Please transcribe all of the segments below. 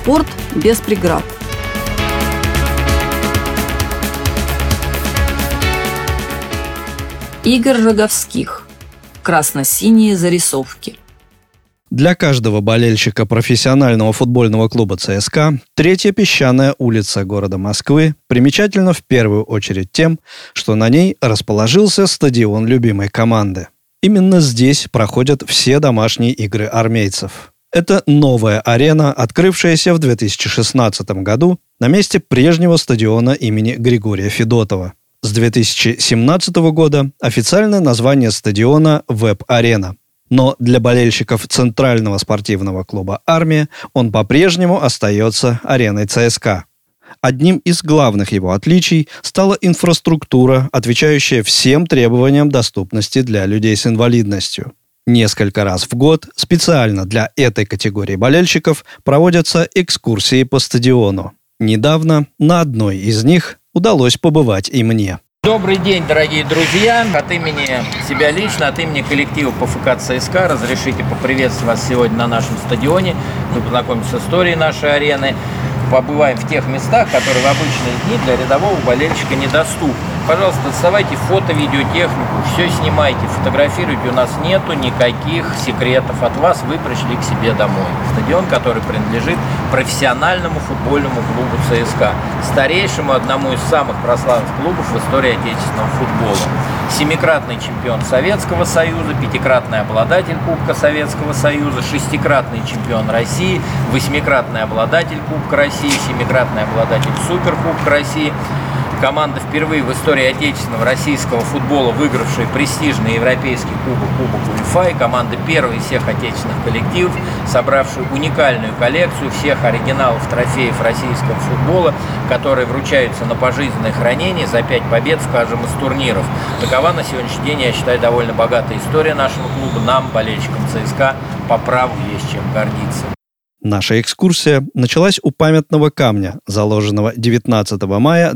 Спорт без преград. Игорь Роговских. Красно-синие зарисовки. Для каждого болельщика профессионального футбольного клуба ЦСКА Третья песчаная улица города Москвы примечательна в первую очередь тем, что на ней расположился стадион любимой команды. Именно здесь проходят все домашние игры армейцев. Это новая арена, открывшаяся в 2016 году на месте прежнего стадиона имени Григория Федотова. С 2017 года официальное название стадиона «Веб-арена». Но для болельщиков Центрального спортивного клуба «Армия» он по-прежнему остается ареной ЦСКА. Одним из главных его отличий стала инфраструктура, отвечающая всем требованиям доступности для людей с инвалидностью. Несколько раз в год специально для этой категории болельщиков проводятся экскурсии по стадиону. Недавно на одной из них удалось побывать и мне. Добрый день, дорогие друзья! От имени себя лично, от имени коллектива ПФК ЦСКА разрешите поприветствовать вас сегодня на нашем стадионе. Мы познакомимся с историей нашей арены. Побываем в тех местах, которые в обычные дни для рядового болельщика недоступны. Пожалуйста, доставайте фото, видеотехнику, все снимайте, фотографируйте. У нас нету никаких секретов от вас, вы пришли к себе домой. Стадион, который принадлежит профессиональному футбольному клубу ЦСКА, старейшему, одному из самых прославленных клубов в истории отечественного футбола. Семикратный чемпион Советского Союза, пятикратный обладатель Кубка Советского Союза, шестикратный чемпион России, восьмикратный обладатель Кубка России, семикратный обладатель Суперкубка России. Команда впервые в истории отечественного российского футбола, выигравшая престижный европейский кубок УЕФА, и команда первой из всех отечественных коллективов, собравшая уникальную коллекцию всех оригиналов трофеев российского футбола, которые вручаются на пожизненное хранение за 5 побед в каждом из турниров. Такова на сегодняшний день, я считаю, довольно богатая история нашего клуба. Нам, болельщикам ЦСКА, по праву есть чем гордиться. Наша экскурсия началась у памятного камня, заложенного 19 мая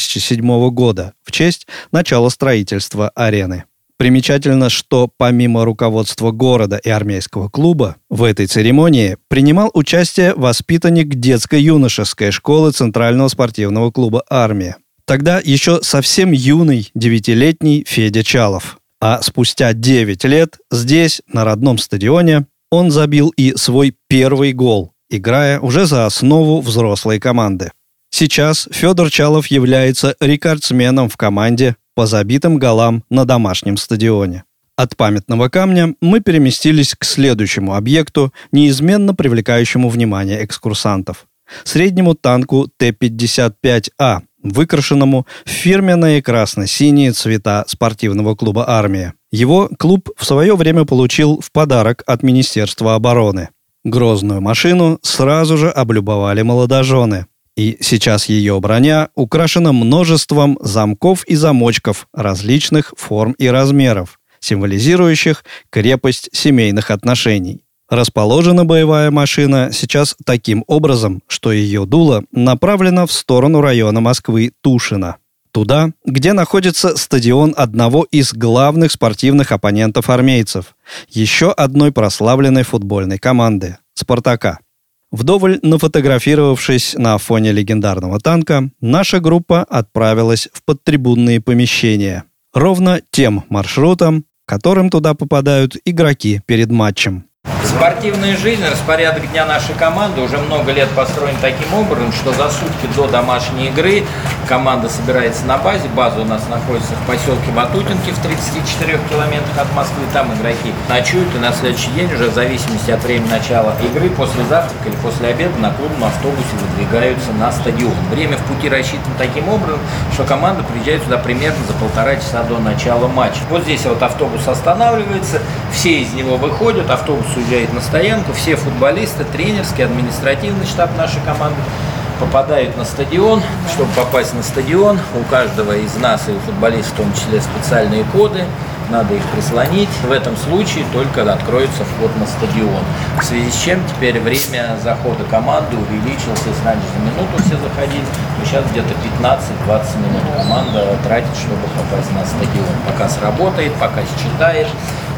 2007 года в честь начала строительства арены. Примечательно, что помимо руководства города и армейского клуба, в этой церемонии принимал участие воспитанник детско-юношеской школы Центрального спортивного клуба «Армия». Тогда еще совсем юный 9-летний Федя Чалов. А спустя 9 лет здесь, на родном стадионе, он забил и свой первый гол, играя уже за основу взрослой команды. Сейчас Федор Чалов является рекордсменом в команде по забитым голам на домашнем стадионе. От памятного камня мы переместились к следующему объекту, неизменно привлекающему внимание экскурсантов – среднему танку Т-55А, выкрашенному в фирменные красно-синие цвета спортивного клуба «Армия». Его клуб в свое время получил в подарок от Министерства обороны. Грозную машину сразу же облюбовали молодожены. И сейчас ее броня украшена множеством замков и замочков различных форм и размеров, символизирующих крепость семейных отношений. Расположена боевая машина сейчас таким образом, что ее дуло направлено в сторону района Москвы Тушино. Туда, где находится стадион одного из главных спортивных оппонентов армейцев, еще одной прославленной футбольной команды – «Спартака». Вдоволь нафотографировавшись на фоне легендарного танка, наша группа отправилась в подтрибунные помещения. Ровно тем маршрутом, которым туда попадают игроки перед матчем. Спортивная жизнь, распорядок дня нашей команды уже много лет построен таким образом, что за сутки до домашней игры команда собирается на базе. База у нас находится в поселке Ватутинки в 34 километрах от Москвы. Там игроки ночуют, и на следующий день уже в зависимости от времени начала игры, после завтрака или после обеда на клубном автобусе выдвигаются на стадион. Время в пути рассчитано таким образом, что команда приезжает сюда примерно за 1,5 часа до начала матча. Вот здесь вот автобус останавливается, все из него выходят, автобус уезжает на стоянку, все футболисты, тренерский, административный штаб нашей команды попадают на стадион. Чтобы попасть на стадион, у каждого из нас и у футболистов в том числе специальные коды, надо их прислонить. В этом случае только откроется вход на стадион. В связи с чем теперь время захода команды увеличилось. Если раньше за минуту все заходили, то сейчас где-то 15-20 минут команда тратит, чтобы попасть на стадион. Пока сработает, пока считает.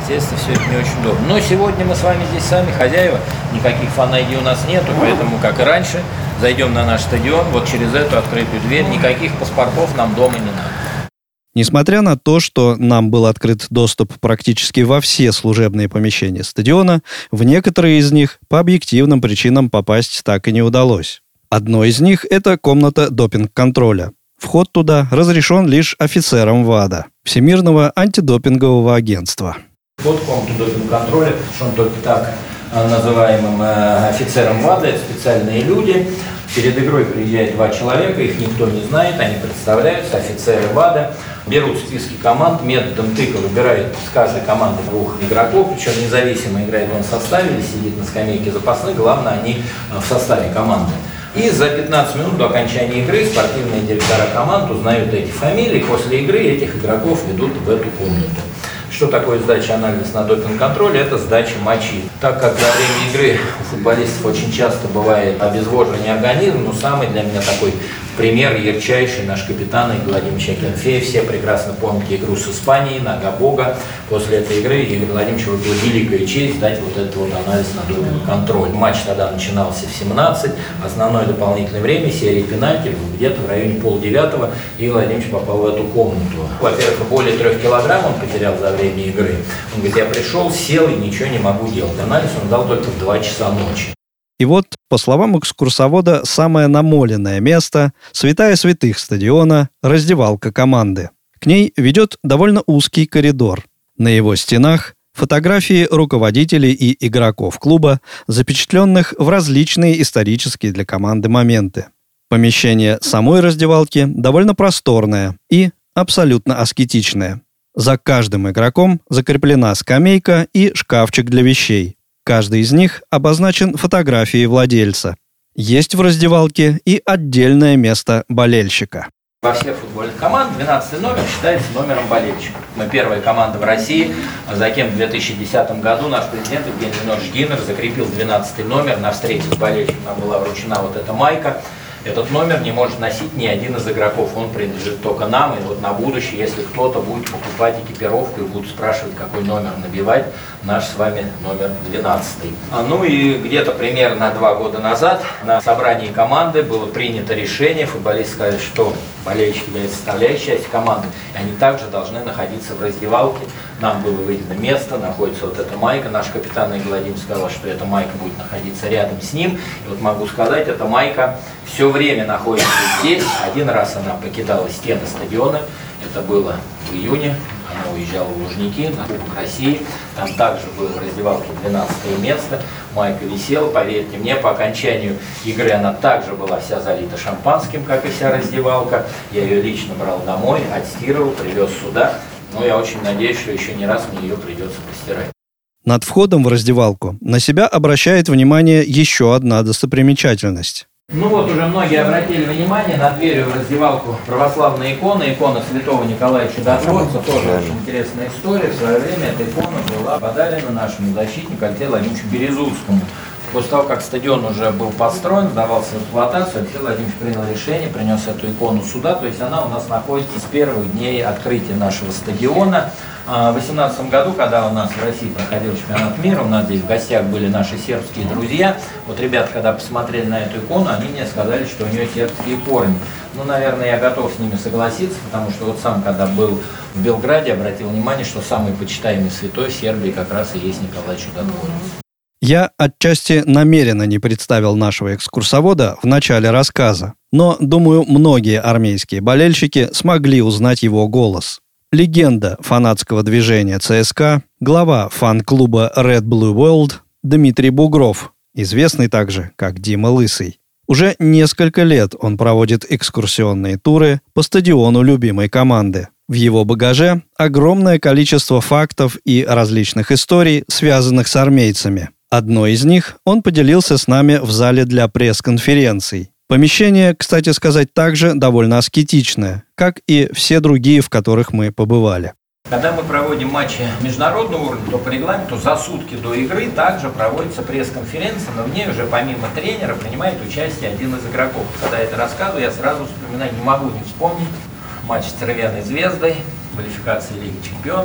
естественно, все это не очень удобно. Но сегодня мы с вами здесь сами хозяева, никаких фан-ID у нас нету, поэтому, как и раньше, зайдем на наш стадион, вот через эту открытую дверь, никаких паспортов нам дома не надо. Несмотря на то, что нам был открыт доступ практически во все служебные помещения стадиона, в некоторые из них по объективным причинам попасть так и не удалось. Одно из них – это комната допинг-контроля. Вход туда разрешен лишь офицерам ВАДА – Всемирного антидопингового агентства. Вход в комнату допинг-контроля решен только так называемым офицерам ВАДА, это специальные люди. Перед игрой приезжает 2 человека, их никто не знает, они представляются, офицеры ВАДА, берут списки команд, методом тыка выбирают с каждой команды 2 игроков, причем независимо играет он в составе или сидит на скамейке запасных, главное, они в составе команды. И за 15 минут до окончания игры спортивные директора команд узнают эти фамилии, после игры этих игроков ведут в эту комнату. Что такое сдача анализа на допинг-контроле? Это сдача мочи. Так как во время игры у футболистов очень часто бывает обезвоживание организма, но самый для меня такой пример ярчайший наш капитан Игорь Владимирович Акинфеев. Все прекрасно помните игру с Испанией, нога Бога. После этой игры Игорь Владимирович была великая честь дать вот этот вот анализ на допинг-контроль. Матч тогда начинался в 17, основное дополнительное время, серия пенальти, где-то в районе 8:30 Игорь Владимирович попал в эту комнату. Во-первых, более 3 килограмм он потерял за время игры. Он говорит, я пришел, сел и ничего не могу делать. Анализ он дал только в 2 часа ночи. И вот, по словам экскурсовода, самое намоленное место – святая святых стадиона, раздевалка команды. К ней ведет довольно узкий коридор. На его стенах фотографии руководителей и игроков клуба, запечатленных в различные исторические для команды моменты. Помещение самой раздевалки довольно просторное и абсолютно аскетичное. За каждым игроком закреплена скамейка и шкафчик для вещей. Каждый из них обозначен фотографией владельца. Есть в раздевалке и отдельное место болельщика. Во всех футбольных командах 12 номер считается номером болельщика. Мы первая команда в России, за кем в 2010 году наш президент Евгений Леонидович Гиннер закрепил 12 номер. На встрече с болельщиком нам была вручена вот эта майка. Этот номер не может носить ни один из игроков, он принадлежит только нам. И вот на будущее, если кто-то будет покупать экипировку и будет спрашивать, какой номер набивать, наш с вами номер 12. Ну и где-то примерно 2 года назад на собрании команды было принято решение, футболисты сказали, что болельщики являются составляющей частью команды, и они также должны находиться в раздевалке. Нам было выделено место, находится вот эта майка. Наш капитан Игорь Владимирович сказал, что эта майка будет находиться рядом с ним. И вот могу сказать, эта майка все время находится здесь. Один раз она покидала стены стадиона, это было в июне. Она уезжала в Лужники на Кубок России. Там также было в раздевалке 12 место. Майка висела, поверьте мне, по окончанию игры она также была вся залита шампанским, как и вся раздевалка. Я ее лично брал домой, отстирывал, привез сюда. Но я очень надеюсь, что еще не раз мне ее придется постирать. Над входом в раздевалку на себя обращает внимание еще одна достопримечательность. Ну вот уже многие обратили внимание на дверью в раздевалку православная икона святого Николая Чудотворца. Тоже очень интересная история. В свое время эта икона была подарена нашему защитнику Алексею Владимировичу Березутскому. После того, как стадион уже был построен, сдавался в эксплуатацию, Алексей Владимирович принял решение, принес эту икону сюда. То есть она у нас находится с первых дней открытия нашего стадиона. В 2018 году, когда у нас в России проходил чемпионат мира, у нас здесь в гостях были наши сербские друзья. Вот ребята, когда посмотрели на эту икону, они мне сказали, что у нее сербские корни. Ну, наверное, я готов с ними согласиться, потому что вот сам, когда был в Белграде, обратил внимание, что самый почитаемый святой в Сербии как раз и есть Николай Чудотворец. Я отчасти намеренно не представил нашего экскурсовода в начале рассказа, но, думаю, многие армейские болельщики смогли узнать его голос. Легенда фанатского движения ЦСКА, глава фан-клуба Red Blue World Дмитрий Бугров, известный также как Дима Лысый. Уже несколько лет он проводит экскурсионные туры по стадиону любимой команды. В его багаже огромное количество фактов и различных историй, связанных с армейцами. Одной из них он поделился с нами в зале для пресс-конференций. Помещение, кстати сказать, также довольно аскетичное, как и все другие, в которых мы побывали. Когда мы проводим матчи международного уровня, то по регламенту за сутки до игры также проводится пресс-конференция, но в ней уже помимо тренера принимает участие один из игроков. Когда я это рассказываю, я сразу вспоминаю, не могу не вспомнить матч с «Червеной звездой», квалификации Лиги чемпионов.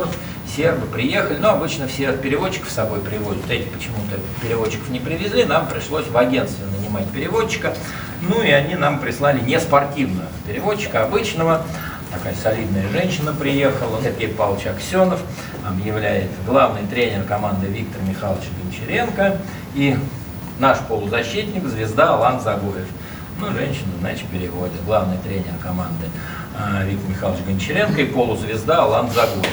сербы приехали, но обычно все переводчиков с собой привозят. Эти почему-то переводчиков не привезли, нам пришлось в агентстве нанимать переводчика. Ну и они нам прислали не спортивного переводчика, обычного. Такая солидная женщина приехала, Сергей Павлович Аксенов, объявляет главный тренер команды Виктор Михайлович Гончаренко и наш полузащитник, звезда Алан Загоев. Ну, женщина, значит, переводит. Главный тренер команды Виктор Михайлович Гончаренко и полузвезда Алан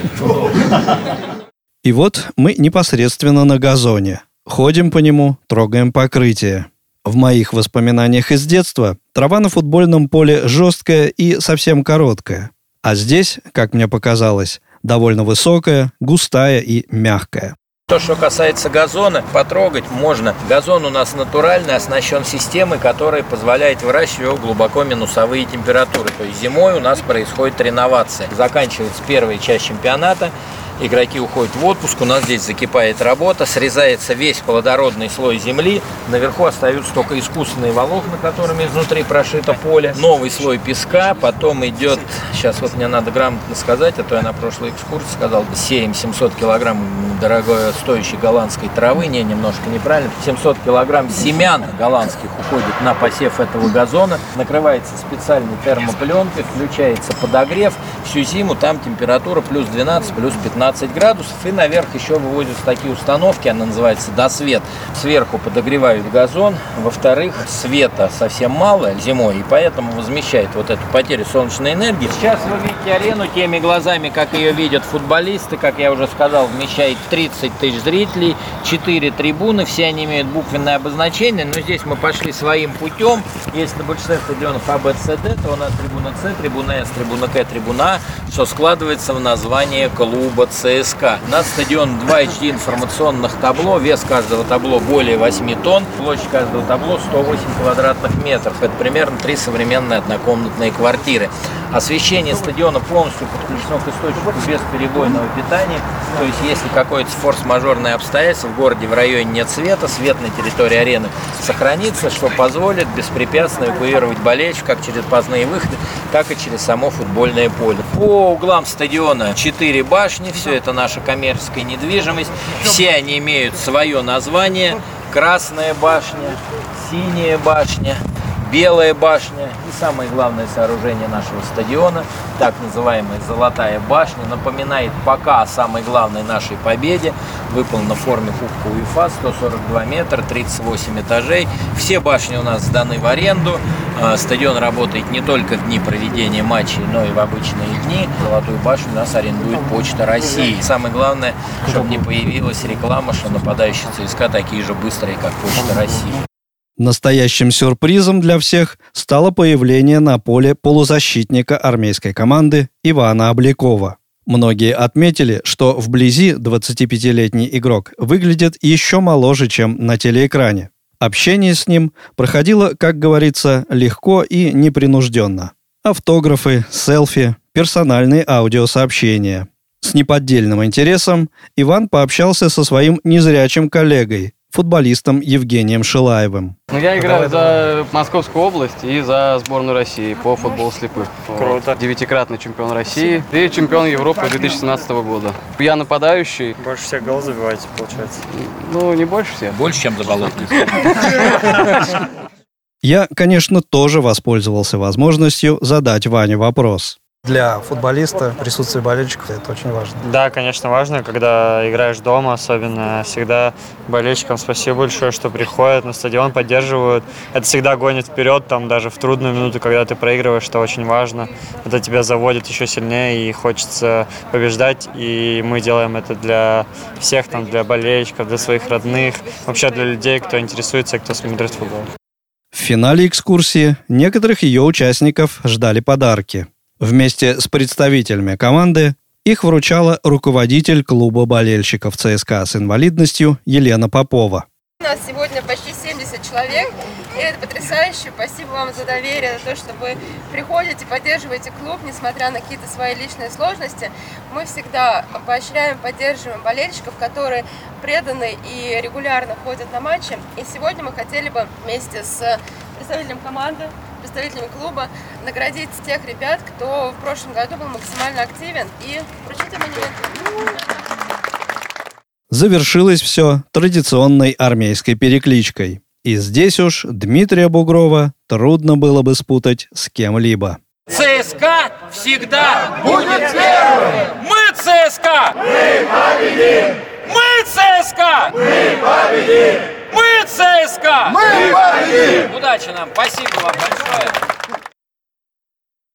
Загоев. И вот мы непосредственно на газоне. Ходим по нему, трогаем покрытие. В моих воспоминаниях из детства трава на футбольном поле жесткая и совсем короткая. А здесь, как мне показалось, довольно высокая, густая и мягкая. То, что касается газона, потрогать можно. Газон у нас натуральный, оснащен системой, которая позволяет выращивать его глубоко минусовые температуры. То есть зимой у нас происходит реновация. Заканчивается первая часть чемпионата. Игроки уходят в отпуск, у нас здесь закипает работа, срезается весь плодородный слой земли, наверху остаются только искусственные волокна, которыми изнутри прошито поле, новый слой песка, потом идет, сейчас вот мне надо грамотно сказать, а то я на прошлой экскурсии сказал, сеем 700 килограмм дорогой стоящей голландской травы, немножко неправильно, 700 килограмм семян голландских уходит на посев этого газона, накрывается специальной термопленкой, включается подогрев, всю зиму там температура плюс 12, плюс 15 градусов, и наверх еще выводятся такие установки, она называется досвет. Сверху подогревают газон, во-вторых, света совсем мало зимой, и поэтому возмещает вот эту потерю солнечной энергии. Сейчас вы видите арену теми глазами, как ее видят футболисты, как я уже сказал, вмещает 30 тысяч зрителей, 4 трибуны, все они имеют буквенное обозначение, но здесь мы пошли своим путем. Если на большинстве стадионов А, Б, С, Д, то у нас трибуна С, трибуна С, трибуна К, трибуна А, что складывается в название клуба ЦСКА. У нас стадион 2 HD информационных табло, вес каждого табло более 8 тонн, площадь каждого табло 108 квадратных метров. Это примерно 3 современные однокомнатные квартиры. Освещение стадиона полностью подключено к источнику бесперебойного питания. То есть, если какое-то форс-мажорное обстоятельство в городе, в районе нет света, свет на территории арены сохранится, что позволит беспрепятственно эвакуировать болельщиков как через поздние выходы, так и через само футбольное поле. По углам стадиона 4 башни, все это наша коммерческая недвижимость. Все они имеют свое название. Красная башня, синяя башня, Белая башня и самое главное сооружение нашего стадиона, так называемая Золотая башня, напоминает пока о самой главной нашей победе. Выполнена в форме Кубка УЕФА, 142 метра, 38 этажей. Все башни у нас сданы в аренду. Стадион работает не только в дни проведения матчей, но и в обычные дни. Золотую башню у нас арендует Почта России. Самое главное, чтобы не появилась реклама, что нападающие ЦСКА такие же быстрые, как Почта России. Настоящим сюрпризом для всех стало появление на поле полузащитника армейской команды Ивана Облякова. Многие отметили, что вблизи 25-летний игрок выглядит еще моложе, чем на телеэкране. Общение с ним проходило, как говорится, легко и непринужденно. Автографы, селфи, персональные аудиосообщения. С неподдельным интересом Иван пообщался со своим незрячим коллегой, футболистом Евгением Шилаевым. Я играю за Московскую область и за сборную России по футболу слепых. Круто. 9-кратный чемпион России и чемпион Европы 2017 года. Я нападающий. Больше всех голов забиваете, получается? Ну, не больше всех. Больше, чем Заболотный. Я, конечно, тоже воспользовался возможностью задать Ване вопрос. Для футболиста присутствие болельщиков – это очень важно. Да, конечно, важно, когда играешь дома, особенно. Всегда болельщикам спасибо большое, что приходят на стадион, поддерживают. Это всегда гонит вперед, там даже в трудную минуту, когда ты проигрываешь, что очень важно. Это тебя заводит еще сильнее и хочется побеждать. И мы делаем это для всех, там, для болельщиков, для своих родных, вообще для людей, кто интересуется, кто смотрит футбол. В финале экскурсии некоторых ее участников ждали подарки. Вместе с представителями команды их вручала руководитель клуба болельщиков ЦСКА с инвалидностью Елена Попова. У нас сегодня почти 70 человек, и это потрясающе. Спасибо вам за доверие, за то, что вы приходите, поддерживаете клуб, несмотря на какие-то свои личные сложности. Мы всегда поощряем, поддерживаем болельщиков, которые преданы и регулярно ходят на матчи. И сегодня мы хотели бы вместе с представителем команды представителями клуба наградить тех ребят, кто в прошлом году был максимально активен, и вручить им монументы. Завершилось все традиционной армейской перекличкой. И здесь уж Дмитрия Бугрова трудно было бы спутать с кем-либо. ЦСКА всегда будет первым! Мы ЦСКА! Мы победим! Мы ЦСКА! Мы победим! Мы ЦСКА! Мы победим! Удачи нам! Спасибо вам большое!